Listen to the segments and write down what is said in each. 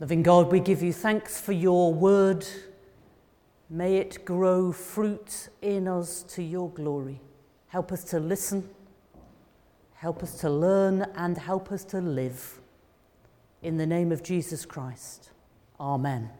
Loving God, we give you thanks for your word. May it grow fruit in us to your glory. Help us to listen, help us to learn, and help us to live. In the name of Jesus Christ. Amen.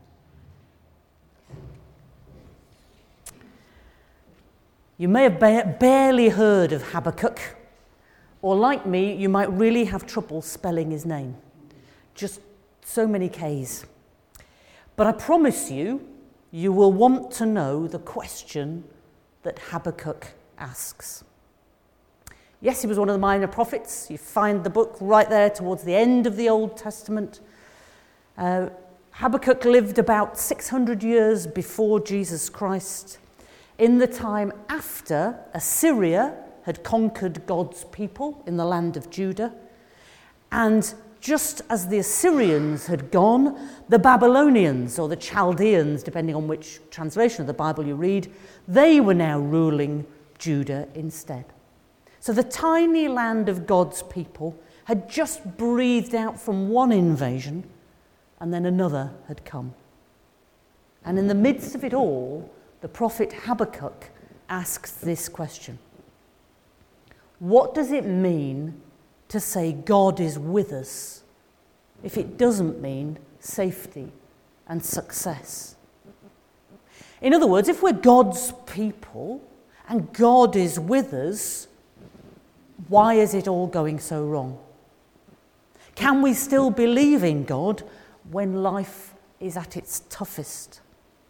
You may have barely heard of Habakkuk, or like me, you might really have trouble spelling his name. Just so many K's. But I promise you, you will want to know the question that Habakkuk asks. Yes, he was one of the minor prophets. You find the book right there towards the end of the Old Testament. Habakkuk lived about 600 years before Jesus Christ, in the time after Assyria had conquered God's people in the land of Judah. And just as the Assyrians had gone, the Babylonians, or the Chaldeans, depending on which translation of the Bible you read, they were now ruling Judah instead. So the tiny land of God's people had just breathed out from one invasion, and then another had come. And in the midst of it all, the prophet Habakkuk asks this question. What does it mean to say God is with us if it doesn't mean safety and success? In other words, if we're God's people and God is with us, why is it all going so wrong? Can we still believe in God when life is at its toughest?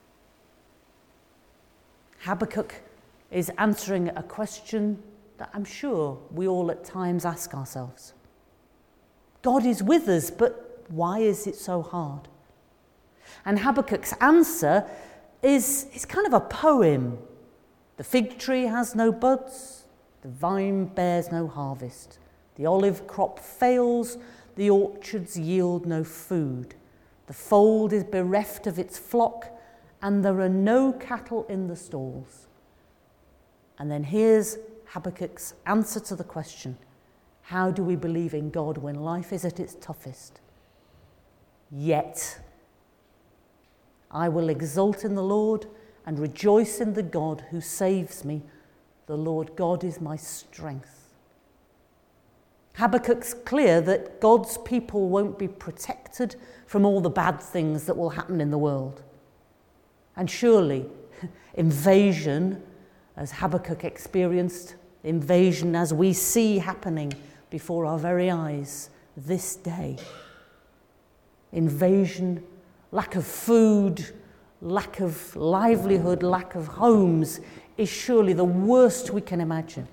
Habakkuk is answering a question that I'm sure we all at times ask ourselves. God is with us, but why is it so hard? And Habakkuk's answer is kind of a poem. The fig tree has no buds, the vine bears no harvest, the olive crop fails, the orchards yield no food, the fold is bereft of its flock, and there are no cattle in the stalls. And then here's Habakkuk's answer to the question, how do we believe in God when life is at its toughest? Yet, I will exult in the Lord and rejoice in the God who saves me. The Lord God is my strength. Habakkuk's clear that God's people won't be protected from all the bad things that will happen in the world. And surely, invasion, as Habakkuk experienced, invasion as we see happening before our very eyes this day. Invasion, lack of food, lack of livelihood, lack of homes is surely the worst we can imagine.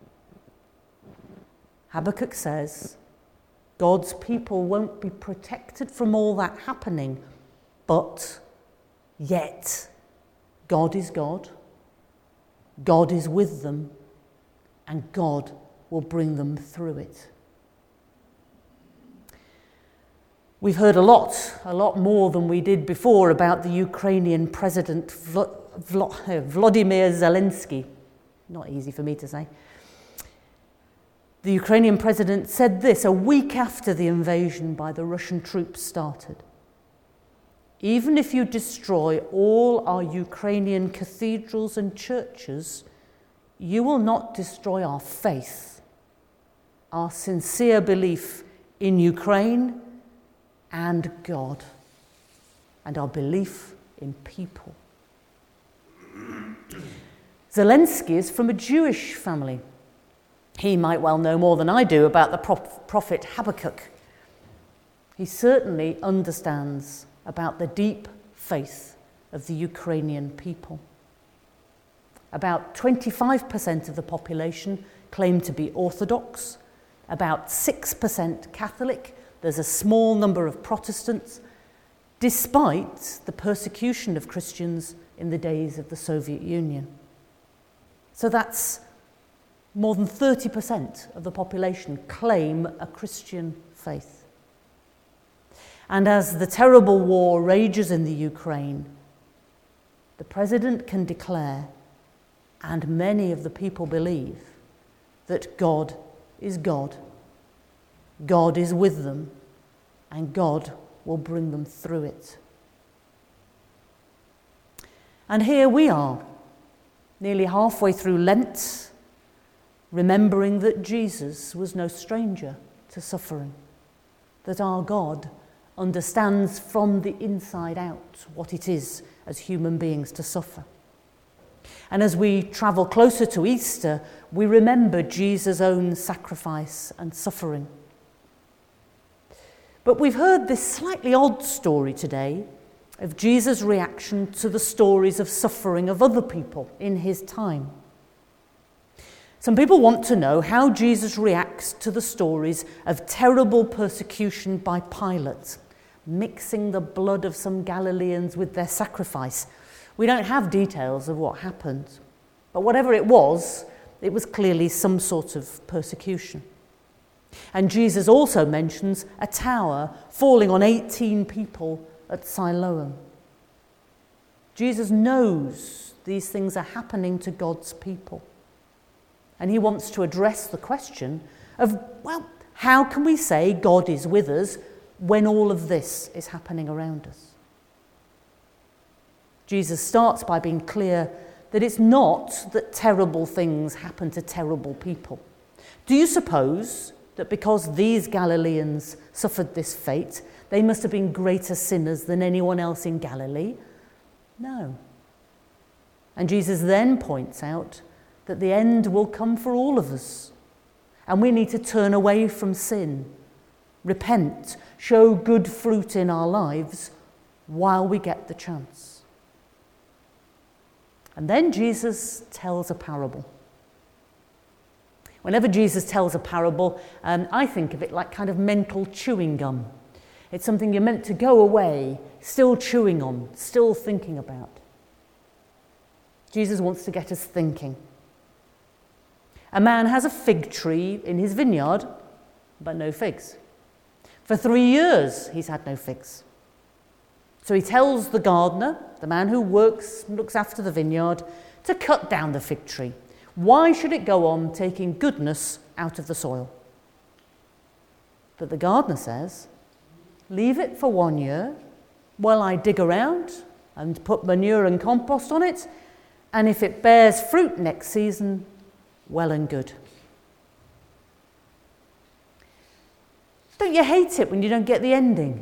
Habakkuk says, God's people won't be protected from all that happening, but yet God is God, God is with them, and God will bring them through it. We've heard a lot more than we did before about the Ukrainian President Volodymyr Zelensky. Not easy for me to say. The Ukrainian president said this a week after the invasion by the Russian troops started. Even if you destroy all our Ukrainian cathedrals and churches, you will not destroy our faith, our sincere belief in Ukraine and God, and our belief in people. Zelensky is from a Jewish family. He might well know more than I do about the prophet Habakkuk. He certainly understands about the deep faith of the Ukrainian people. About 25% of the population claim to be Orthodox, about 6% Catholic. There's a small number of Protestants, despite the persecution of Christians in the days of the Soviet Union. So that's more than 30% of the population claim a Christian faith. And as the terrible war rages in the Ukraine, the president can declare, and many of the people believe, that God is God. God is with them, and God will bring them through it. And here we are, nearly halfway through Lent, remembering that Jesus was no stranger to suffering, that our God understands from the inside out what it is as human beings to suffer. And as we travel closer to Easter, we remember Jesus' own sacrifice and suffering. But we've heard this slightly odd story today of Jesus' reaction to the stories of suffering of other people in his time. Some people want to know how Jesus reacts to the stories of terrible persecution by Pilate, mixing the blood of some Galileans with their sacrifice. We don't have details of what happened, but whatever it was clearly some sort of persecution. And Jesus also mentions a tower falling on 18 people at Siloam. Jesus knows these things are happening to God's people. And he wants to address the question of, well, how can we say God is with us when all of this is happening around us? Jesus starts by being clear that it's not that terrible things happen to terrible people. Do you suppose that because these Galileans suffered this fate, they must have been greater sinners than anyone else in Galilee? No. And Jesus then points out that the end will come for all of us, and we need to turn away from sin, repent, show good fruit in our lives while we get the chance. And then Jesus tells a parable. Whenever Jesus tells a parable, I think of it like kind of mental chewing gum. It's something you're meant to go away, still chewing on, still thinking about. Jesus wants to get us thinking. A man has a fig tree in his vineyard, but no figs. For 3 years, he's had no figs. So he tells the gardener, the man who looks after the vineyard, to cut down the fig tree. Why should it go on taking goodness out of the soil? But the gardener says, leave it for 1 year while I dig around and put manure and compost on it, and if it bears fruit next season, well and good. Don't you hate it when you don't get the ending?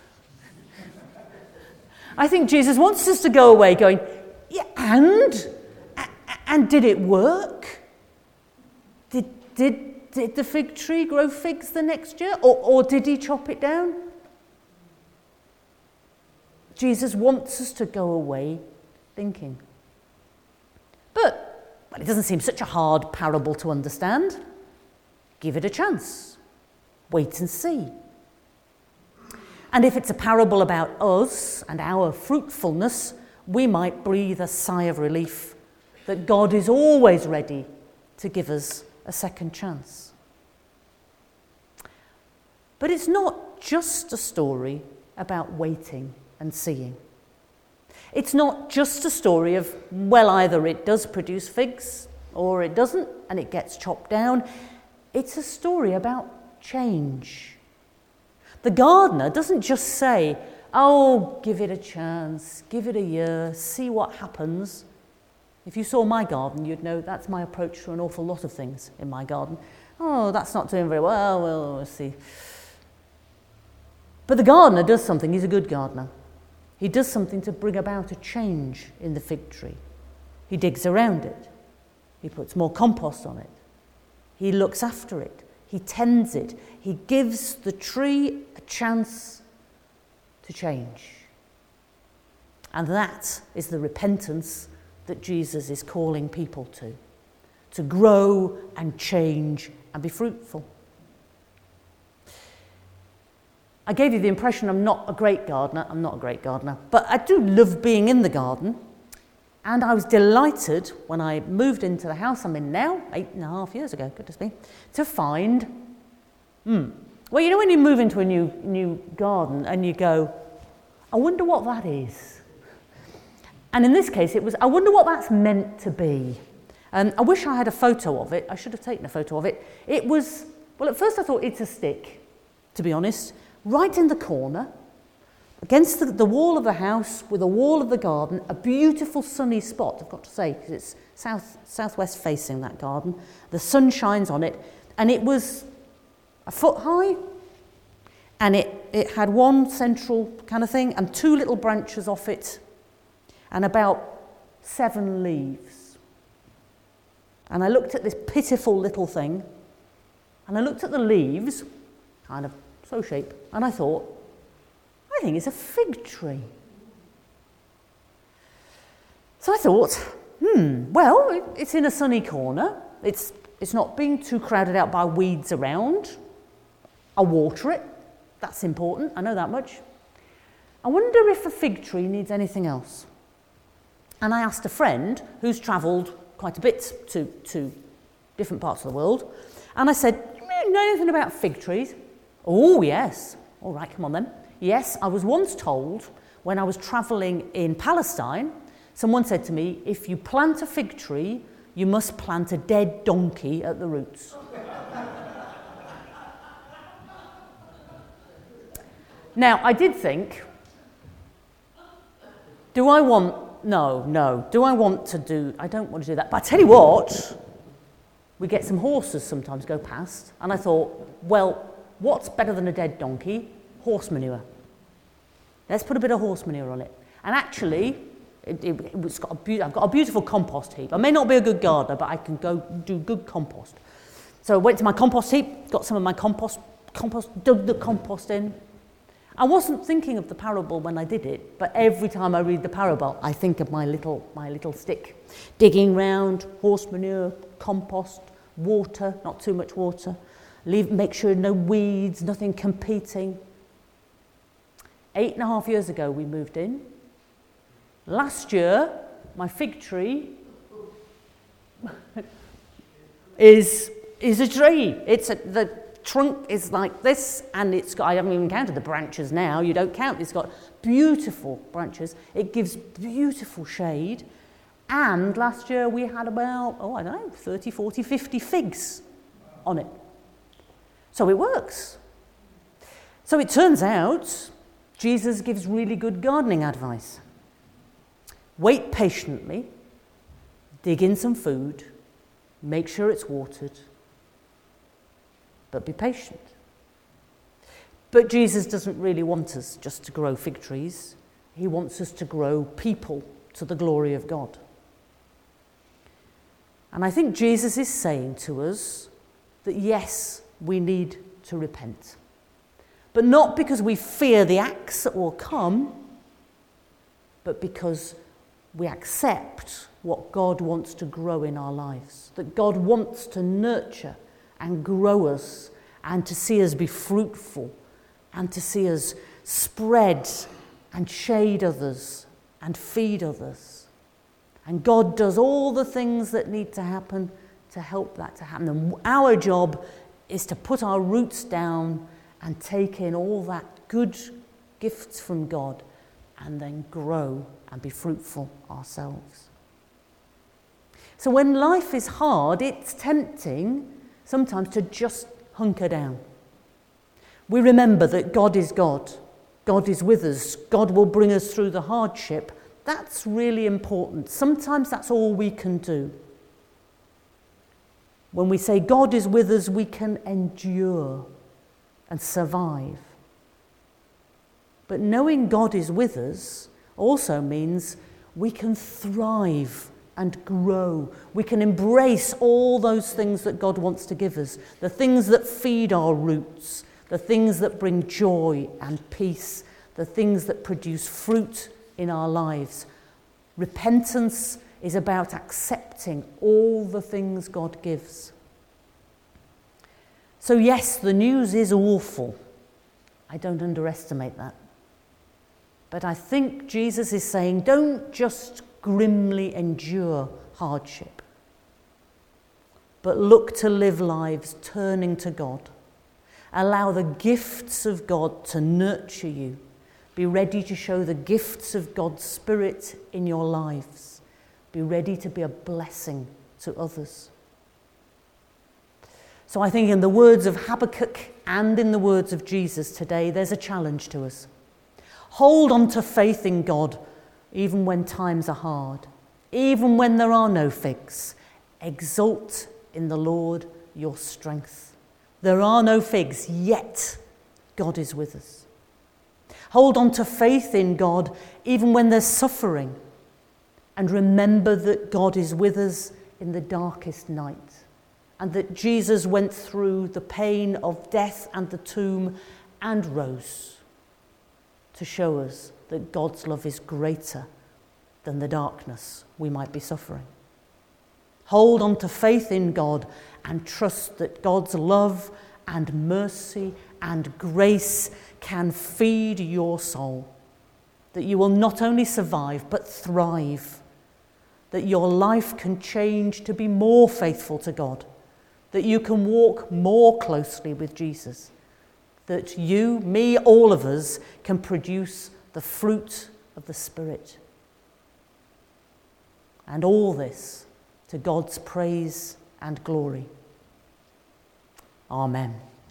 I think Jesus wants us to go away going, yeah, and did it work? Did the fig tree grow figs the next year? Or did he chop it down? Jesus wants us to go away thinking. But, well, it doesn't seem such a hard parable to understand. Give it a chance. Wait and see. And if it's a parable about us and our fruitfulness, we might breathe a sigh of relief that God is always ready to give us a second chance. But it's not just a story about waiting and seeing. It's not just a story of, well, either it does produce figs or it doesn't and it gets chopped down. It's a story about change. The gardener doesn't just say, oh, give it a chance, give it a year, see what happens. If you saw my garden, you'd know that's my approach to an awful lot of things in my garden. Oh, that's not doing very well, we'll see. But the gardener does something. He's a good gardener. He does something to bring about a change in the fig tree. He digs around it. He puts more compost on it. He looks after it. He tends it. He gives the tree a chance to change. And that is the repentance that Jesus is calling people to grow and change and be fruitful. I gave you the impression I'm not a great gardener. I'm not a great gardener, but I do love being in the garden. And I was delighted when I moved into the house I'm in now, 8.5 years ago, goodness me, to find, well, you know when you move into a new garden and you go, I wonder what that is. And in this case, it was, I wonder what that's meant to be. I wish I had a photo of it. I should have taken a photo of it. It was, well, at first I thought it's a stick, to be honest, right in the corner. against the wall of the house, with a wall of the garden, a beautiful sunny spot, I've got to say, because it's southwest facing, that garden. The sun shines on it, and it was a foot high, and it had one central kind of thing, and 2 little branches off it, and about 7 leaves. And I looked at this pitiful little thing, and I looked at the leaves, kind of so shape, and I thought, I think it's a fig tree. So I thought, well, it's in a sunny corner. It's not being too crowded out by weeds around. I'll water it. That's important. I know that much. I wonder if a fig tree needs anything else. And I asked a friend who's travelled quite a bit to different parts of the world. And I said, you know anything about fig trees? Oh, yes. All right, come on then. Yes, I was once told when I was travelling in Palestine, someone said to me, if you plant a fig tree, you must plant a dead donkey at the roots. Now, I did think, I don't want to do that. But I tell you what, we get some horses sometimes go past, and I thought, well, what's better than a dead donkey? Horse manure. Let's put a bit of horse manure on it. And actually, I've got a beautiful compost heap. I may not be a good gardener, but I can go do good compost. So I went to my compost heap, got some of my compost, dug the compost in. I wasn't thinking of the parable when I did it, but every time I read the parable, I think of my little stick. Digging round, horse manure, compost, water, not too much water. Make sure no weeds, nothing competing. 8.5 years ago we moved in. Last year, my fig tree is a tree. The trunk is like this, and I haven't even counted the branches now. You don't count. It's got beautiful branches. It gives beautiful shade. And last year we had about, 30, 40, 50 figs on it. So it works. So it turns out Jesus gives really good gardening advice. Wait patiently, dig in some food, make sure it's watered, but be patient. But Jesus doesn't really want us just to grow fig trees. He wants us to grow people to the glory of God. And I think Jesus is saying to us that yes, we need to repent. But not because we fear the axe that will come, but because we accept what God wants to grow in our lives. That God wants to nurture and grow us and to see us be fruitful and to see us spread and shade others and feed others. And God does all the things that need to happen to help that to happen. And our job is to put our roots down and take in all that good gifts from God and then grow and be fruitful ourselves. So when life is hard, it's tempting sometimes to just hunker down. We remember that God is God. God is with us. God will bring us through the hardship. That's really important. Sometimes that's all we can do. When we say God is with us, we can endure and survive. But knowing God is with us also means we can thrive and grow. We can embrace all those things that God wants to give us, the things that feed our roots, the things that bring joy and peace, the things that produce fruit in our lives. Repentance is about accepting all the things God gives. So yes, the news is awful. I don't underestimate that. But I think Jesus is saying, don't just grimly endure hardship, but look to live lives turning to God. Allow the gifts of God to nurture you. Be ready to show the gifts of God's Spirit in your lives. Be ready to be a blessing to others. So I think in the words of Habakkuk and in the words of Jesus today, there's a challenge to us. Hold on to faith in God, even when times are hard, even when there are no figs. Exult in the Lord your strength. There are no figs, yet God is with us. Hold on to faith in God, even when there's suffering. And remember that God is with us in the darkest night, and that Jesus went through the pain of death and the tomb and rose to show us that God's love is greater than the darkness we might be suffering. Hold on to faith in God and trust that God's love and mercy and grace can feed your soul, that you will not only survive but thrive, that your life can change to be more faithful to God, that you can walk more closely with Jesus, that you, me, all of us can produce the fruit of the Spirit. And all this to God's praise and glory. Amen.